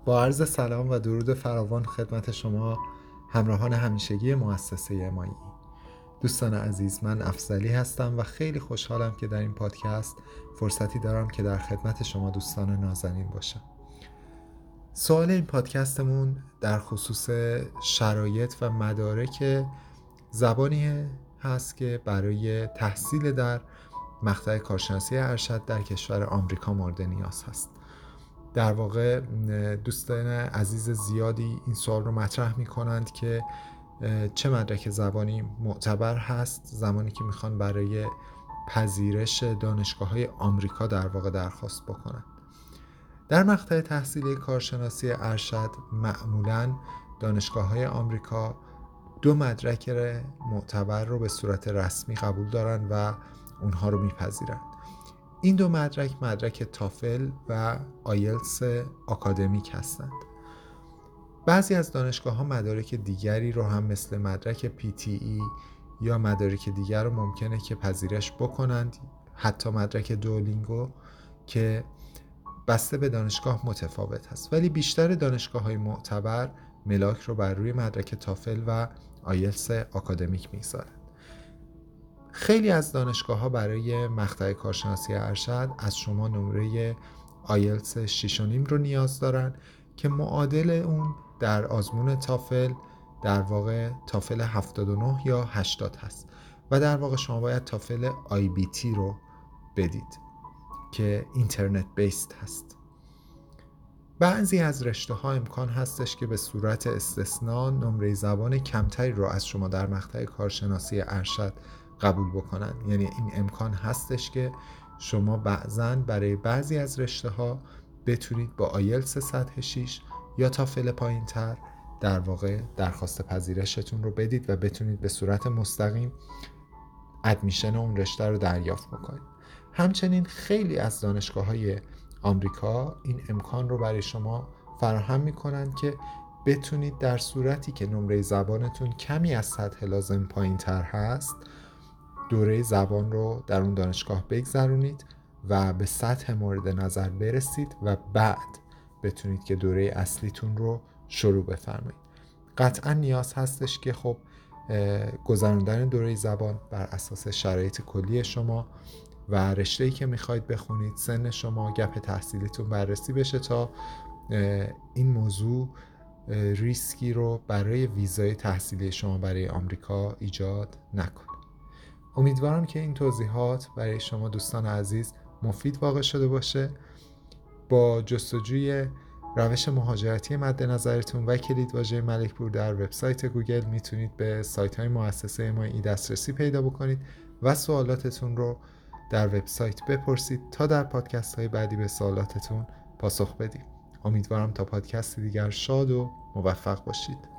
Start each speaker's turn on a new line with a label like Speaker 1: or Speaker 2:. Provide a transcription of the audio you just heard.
Speaker 1: با عرض سلام و درود فراوان خدمت شما همراهان همیشگی مؤسسه MIE. دوستان عزیز، من افضلی هستم و خیلی خوشحالم که در این پادکست فرصتی دارم که در خدمت شما دوستان نازنین باشم. سوال این پادکستمون در خصوص شرایط و مدارک زبانی هست که برای تحصیل در مقطع کارشناسی ارشد در کشور آمریکا مورد نیاز هست. در واقع دوستان عزیز زیادی این سوال رو مطرح می کنند که چه مدرک زبانی معتبر هست زمانی که میخوان برای پذیرش دانشگاه‌های آمریکا در واقع درخواست بکنند. در مقطع تحصیلی کارشناسی ارشد معمولاً دانشگاه‌های آمریکا دو مدرک معتبر رو به صورت رسمی قبول دارن و اونها رو میپذیرند. این دو مدرک تافل و آیلتس آکادمیک هستند. بعضی از دانشگاه‌ها مدارک دیگری رو هم مثل مدرک PTE یا مدارک دیگر رو ممکنه که پذیرش بکنند، حتی مدرک دولینگو که بسته به دانشگاه متفاوت هست، ولی بیشتر دانشگاه‌های معتبر ملاک رو بر روی مدرک تافل و آیلتس آکادمیک می‌گذارند. خیلی از دانشگاه‌ها برای مقطع کارشناسی ارشد از شما نمره آیلتس 6.5 رو نیاز دارن که معادل اون در آزمون تافل در واقع تافل 79 یا 80 هست و در واقع شما باید تافل IBT رو بدید که اینترنت بیست هست. بعضی از رشته‌ها امکان هستش که به صورت استثناء نمره زبان کمتری رو از شما در مقطع کارشناسی ارشد قبول بکنن. یعنی این امکان هستش که شما بعضاً برای بعضی از رشته‌ها بتونید با آیلتس سطح 6 یا تافل پایین‌تر در واقع درخواست پذیرشتون رو بدید و بتونید به صورت مستقیم ادمیشن اون رشته رو دریافت بکنید. همچنین خیلی از دانشگاه‌های آمریکا این امکان رو برای شما فراهم می‌کنند که بتونید در صورتی که نمره زبانتون کمی از سطح لازم پایین‌تر هست دوره زبان رو در اون دانشگاه بگذرونید و به سطح مورد نظر برسید و بعد بتونید که دوره اصلیتون رو شروع بفرمایید. قطعا نیاز هستش که خب گذراندن دوره زبان بر اساس شرایط کلی شما و رشته‌ای که میخواید بخونید، سن شما، گپ تحصیلیتون بررسی بشه تا این موضوع ریسکی رو برای ویزای تحصیلی شما برای آمریکا ایجاد نکنه. امیدوارم که این توضیحات برای شما دوستان عزیز مفید واقع شده باشه. با جستجوی روش مهاجرتی مد نظرتون و کلیدواژه ملک‌پور در وبسایت گوگل میتونید به سایت‌های مؤسسه MIE دسترسی پیدا بکنید و سوالاتتون رو در وبسایت بپرسید تا در پادکست‌های بعدی به سوالاتتون پاسخ بدیم. امیدوارم تا پادکست دیگر شاد و موفق باشید.